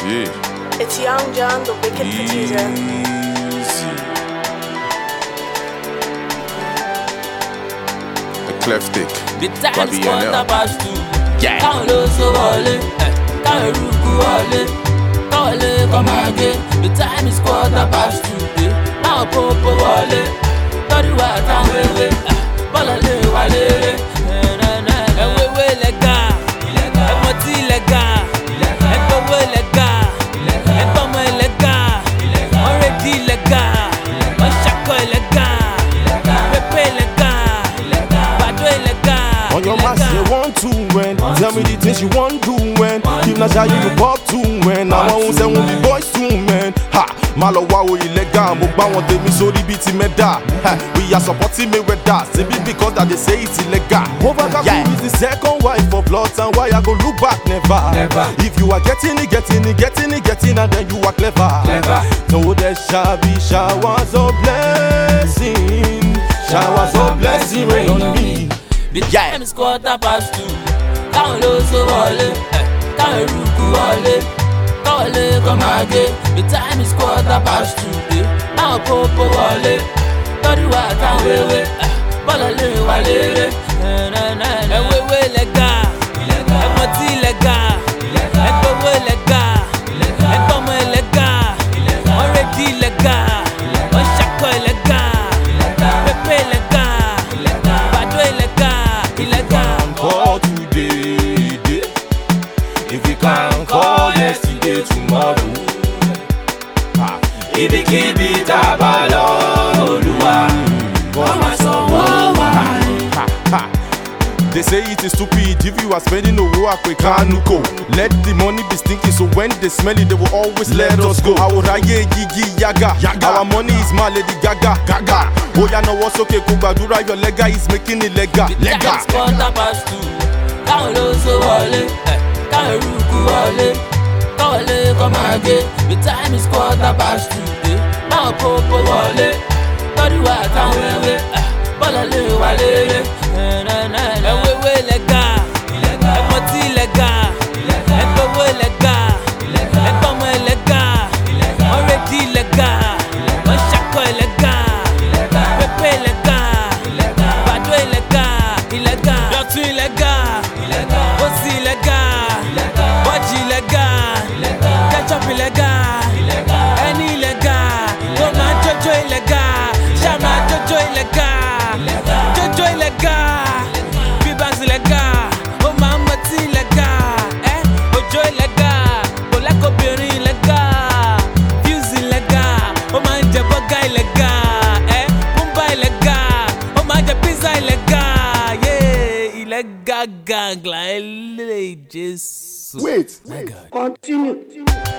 Yeah. It's Young John, the wicked producer. Eclectic. The time's quarter past 2. Yeah. Count low so wale, count ruku wale, come again. The time is quarter past 2. Now popo wale, tori wa tanwewe, balale wale. Ewewe lega, emoti lega, egowe lega, egome lega, already lega, oshako lega, pepe lega, badwe lega. On your mask, you want to win. Tell me the things you want to win. If not shy, you pop to win. I won't say won't be boys to win. Ha, malo wow illegal. Mugba want me so the beat meda. We are supporting me with that. Simply because that they say it's illegal. Overcome is the second wife of Lord, and why I go look back never. If you are getting it, and then you are clever. No, there shall be showers of blessing. Showers of blessing rain on me. The time is quarter past 2. Count low so wale, count ruku wale, come again. The time is quarter past 2. Now popo wale, tori wa tanwewe, balale wale. Ewewe lega, emoti lega, egowe lega, egome lega, already lega, oshako lega, pepe lega. Call today, if we can't call yesterday, tomorrow. Ibi tabalo Oluwa, come They say it is stupid if you are spending no work we can't go. Let the money be stinky, so when they smell it, they will always let us go. Our yaga. Our money is my Lady Gaga. Oh, ya know what's okay, Kubadura, your lega is making it lega. The time's quarter past 2. Count low so wale, count ruku wale, come again. The time is quarter past 2. Now popo wale, tori wa tanwewe, balale wale. Ewewe lega, emoti lega, egowe lega, egome lega, already lega, oshako lega, pepe lega, badwe lega, dọ̀tun lega, osi lega, bọ́jì lega, ketchup lega, ẹni lega, tó máa jojo lega, ṣàmà jojo lega, jojo lega, bíbánsì lega, ó máa ń mọtí lega, ojo lega, bọ̀lákọ̀bìnrin lega, fuse lega, ó máa ń jẹ bọ́gà lega, pumba lega, ó máa ń jẹ pizza lega, illegal gang la ele Jesus. Wait, continue.